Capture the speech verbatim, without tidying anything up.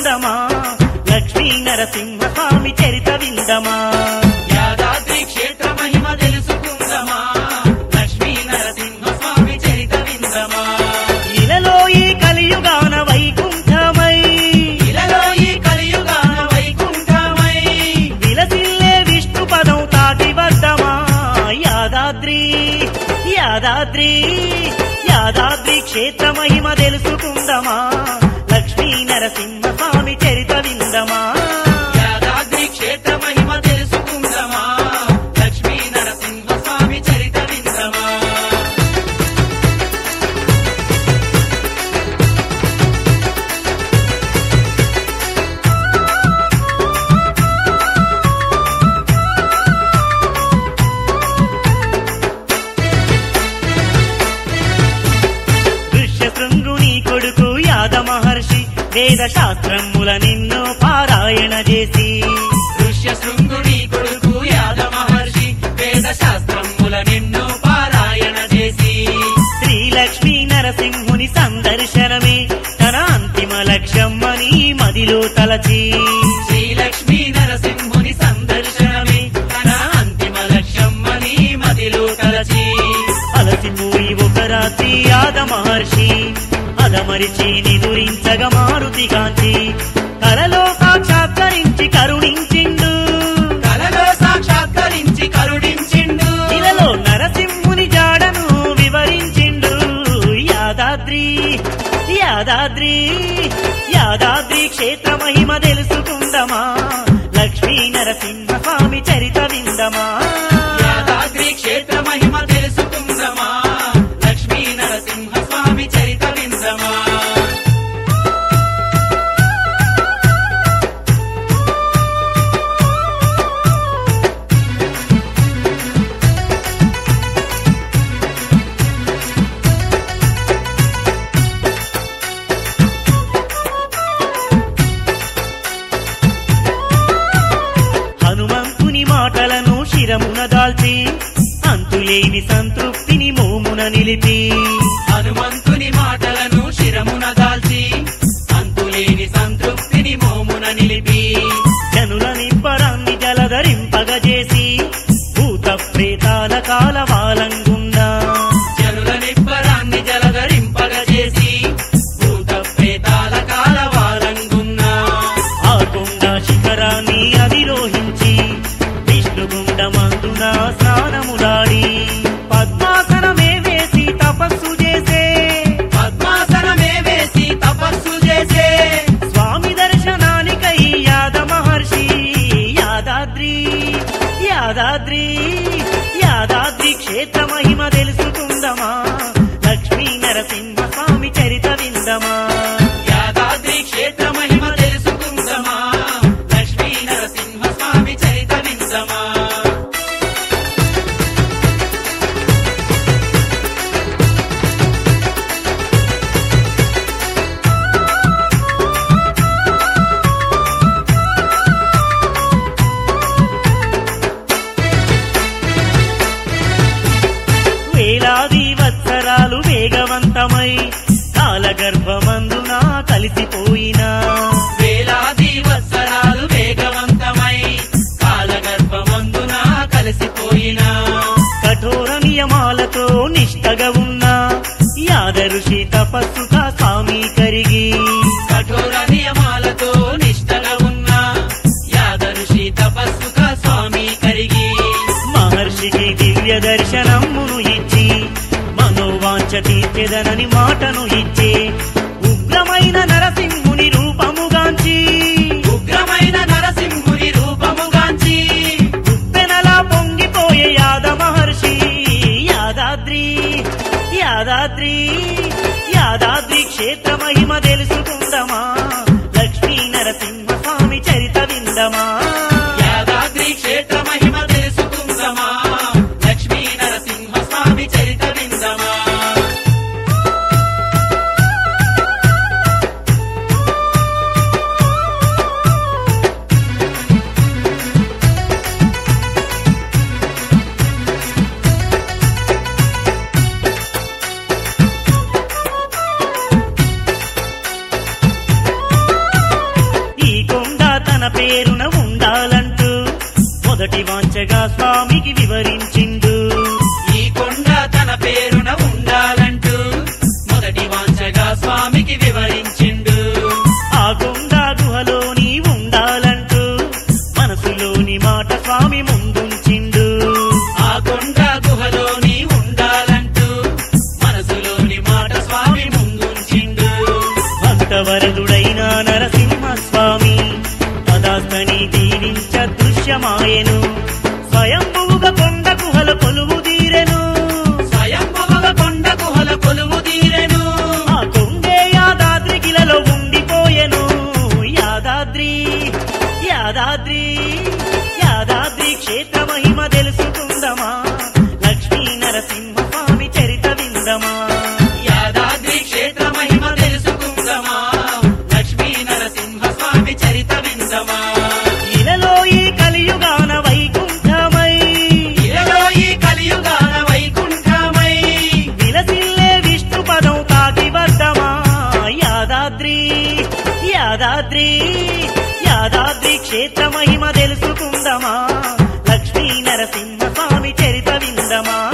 తెలుసుకుందమా లక్ష్మీ నరసింహ స్వామి చరిత విందమా యాదాద్రి క్షేత్ర మహిమ తెలుసుకుందమా లక్ష్మీ నరసింహ స్వామి చరిత విందమా ఇలలో ఈ కలియుగాన వైకుంఠమై ఇలలో ఈ కలియుగాన వైకుంఠమై విలసిల్లే విష్ణు పదం తాకి వద్దమా యాదాద్రి యాదాద్రి యాదాద్రి క్షేత్ర మహిమ తెలుసుకుందమా లక్ష్మీ నరసింహ స్వామి చరిత విందమా యాదాద్రి క్షేత్ర మహిమ తెలుసుకుందమా లక్ష్మీ నరసింహ స్వామి చరిత విందమా ఋష్యశృంగుని కొడుకు యాద మహర్షి వేద శాస్త్రముల నిన్నో పారాయణ చేసి ఋష్యశృంగుని కొడుకు యాద మహర్షి వేద శాస్త్రముల నిన్ను పారాయణ చేసి శ్రీ లక్ష్మీ నరసింహుని సందర్శనమే తన అంతిమ లక్ష్యమని మదిలో తలచి శ్రీ లక్ష్మీ నరసింహుని సందర్శనమే తన అంతిమ లక్ష్యం అని మదిలో తలచి అలసిపోయి ఒక రాత్రి యాద మహర్షి అదమరిచి నిదురించగ మారుతి కాంచి కలలో సాక్షాత్కరించి కరుణించిండు కలలో సాక్షాత్కరించి కరుణించిండు ఇలలో నరసింహుని జాడను వివరించిండు యాదాద్రి యాదాద్రి యాదాద్రి క్షేత్ర మహిమ తెలుసుకుందమా లక్ష్మీ నరసింహ స్వామి చరిత విందమా యాదాద్రి క్షేత్ర మహిమ తెలుసుకుందమా లక్ష్మీ నరసింహ స్వామి చరిత విందమా హనుమంతుని మాటలను శిరమున దాల్చి అంతులేని సంతృప్తిని మోమున నిలిపి హనుమంతుని మాటలను శిరమున దాల్చి అంతులేని సంతృప్తిని మోమున నిలిపి జనుల నిబ్బరాన్ని జలధరింపగజేసి భూత ప్రేతాల కాలవాలంగున్నా జనుల నిబ్బరాన్ని జలధరింపగజేసి భూత ప్రేతాల కాలవాలంగున్నా ఆ కొండ శిఖరాన్ని అధిరోహించి విష్ణుగుండమందున స్నానములాడి పద్మాసనమే వేసి తపస్సు చేసే పద్మాసనమే వేసి తపస్సు చేసే స్వామి దర్శనానికై యాద మహర్షి యాదాద్రి యాదాద్రి యాదాద్రి క్షేత్ర మహిమ తెలుసుకుందమా లక్ష్మీ నరసింహ స్వామి చరిత విందమా యాదాద్రి క్షేత్ర మహిమ తెలుసుకుందమా లక్ష్మీ నరసింహ స్వామి చరిత విందమా వేలాది వత్సరాలు వేగవంతమై కాలగర్భమందున కలిసిపోయినా వేలాది వత్సరాలు వేగవంతమై కాలగర్భమందున కలిసిపోయిన కఠోర నియమాలతో నిష్టగా ఉన్న యాద ఋషి తపస్సుగా స్వామి కరిగి కఠోర నియమాలతో నిష్టగా ఉన్న యాద ఋషి తపస్సుగా స్వామి కరిగి మహర్షికి దివ్య దర్శనమును ఇచ్చి మనోవాంఛ తీర్చెదనని మాటను ఇచ్చే ఉగ్రమైన నరసింహుని రూపముగాంచి ఉగ్రమైన నరసింహుని రూపముగాంచి ఉప్పెనలా పొంగిపోయే యాద మహర్షి యాదాద్రి యాదాద్రి యాదాద్రి క్షేత్ర మహిమ తెలుసుకుందమా లక్ష్మీ నరసింహ స్వామి చరిత విందమా యాదాద్రి క్షేత్ర మహిమ తెలుసుకుందమా లక్ష్మీ నరసింహ స్వామి చరిత విందమా వంచగా స్వామికి వివరించిండు. ఈ కొండ తన పేరున ఉండాలంటూ మొదటి వాంచగా స్వామికి వివరించిండు. ఆ కొండ గుహలోని ఉండాలంటూ మనసులోని మాట స్వామి ముందుంచిండు. ఆ కొండ గుహలోని ఉండాలంటూ మనసులోని మాట స్వామి ముందుంచిండు. భక్తవరదుడైన నరసింహ స్వామి తదాస్తని దీవించ దృశ్యమాయెను. స్వయంభువుగా కొండ గుహల కొలువు తీరెను. స్వయంభువుగా కొండ గుహల కొలువు తీరెను. ఆ కొండే యాదాద్రి గిలలో ఉండిపోయెను. యాదాద్రి యాదాద్రి యాదాద్రి క్షేత్ర మహిమ తెలుసుకుందమా, లక్ష్మీ నరసింహ స్వామి చరిత విందమా. యాదాద్రి క్షేత్ర మహిమ తెలుసుకుందమా, లక్ష్మీ నరసింహ స్వామి చరిత విందమా. ఇలలో ఈ కలియుగాన వైకుంఠమై ఇలలో ఈ కలియుగాన వైకుంఠమై విలసిల్లే విష్ణు పదం తాకి వద్దమా. యాదాద్రి యాదాద్రి యాదాద్రి క్షేత్ర మహిమ తెలుసుకుందమా, లక్ష్మీ నరసింహ స్వామి చరిత విందమా.